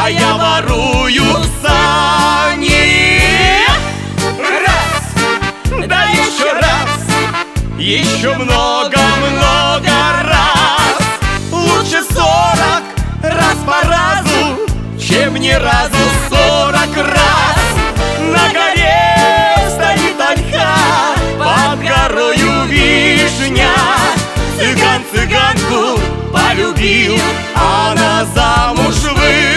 а я ворую сани. Раз, да еще раз, еще много-много раз. Лучше 40 раз по разу, чем ни разу 40 раз. На горе стоит ольха, под горою вишня. Цыган цыганку полюбил, она замуж вышла.